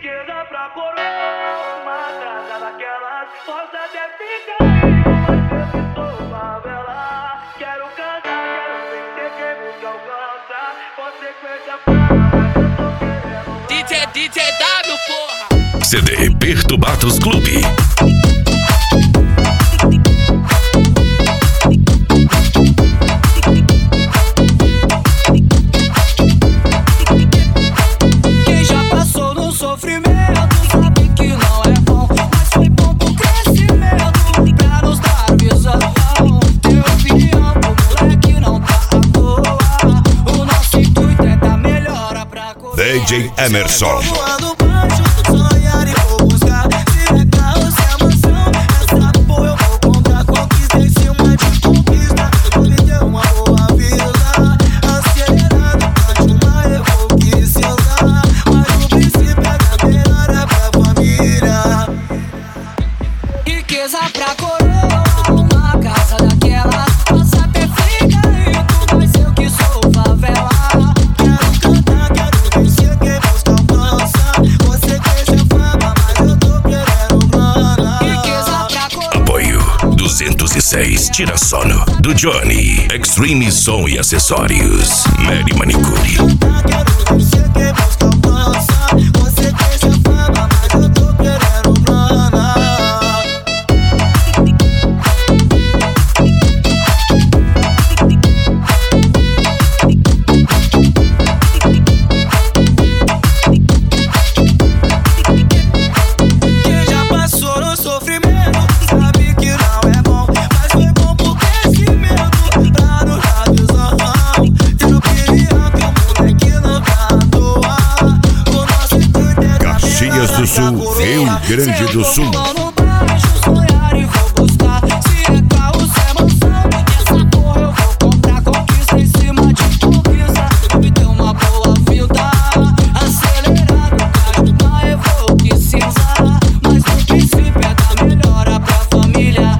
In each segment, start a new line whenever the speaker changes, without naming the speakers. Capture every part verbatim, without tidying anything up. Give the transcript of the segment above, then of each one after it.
Riqueza pra coroa, uma casa daquelas. Posso até ficar rico, mas eu que sou favela. Quero cantar, quero vencer, quem busca alcança. Consequência pra mas eu tô querendo.
D J, D J W, porra!
C D Perturbados Clube.
Quem já passou no sofrimento sabe que não é bom, mas foi bom pro crescimento, pra nos dar visão. Ter opinião pro moleque não tá à toa. O nosso intuito é dar melhora pra correr.
D J Emerson.
Voando baixo, sonhar e vou buscar. Se é carro, se é mansão, essa porra eu vou comprar. Conquista em cima de conquista, vou me ter uma boa vida. Acelerado, bate uma revolução. Mas o princípio é da melhora pra família. Riqueza pra coroa, uma casa daquela. Passa até fica rico, mas eu que sou favela. Quero cantar, quero vencer, quem busca alcança. Você quer ser fama, mas eu tô querendo grana. Riqueza pra coroa.
Apoio duzentos e seis Tira Sono do Johnny. Extreme Som e Acessórios. Mary Manicure.
Quero vencer, quem busca alcança. Você quer ser fama, mas eu tô querendo grana. Quem já passou no sofrimento sabe que não é bom, mas foi bom pro crescimento, pra nos dar visão. Ter opinião que o moleque não tá à toa. O nosso intuito é dar
Caxias do
melhora
Sul,
pra correr.
Rio Grande do
Se
Sul.
eu vou no baixo, sonhar e vou buscar. Se é carro, se é mansão, essa porra eu vou comprar. Conquista em cima de conquista, vou me ter uma boa vida. Acelerado, caiu uma revolução. Mas o princípio é da melhora pra família.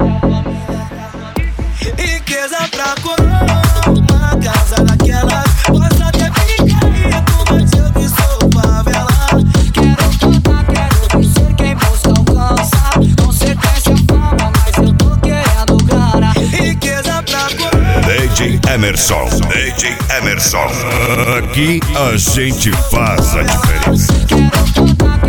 Riqueza pra coroa, uma casa daquela. Posso até ficar rico, mas eu que sou favela. Quero cantar, quero vencer, quem busca alcança. Consequência fama, mas eu tô querendo grana. Riqueza pra coroa.
D J Emerson. D J Emerson. Aqui a gente faz a diferença.
Quero cantar,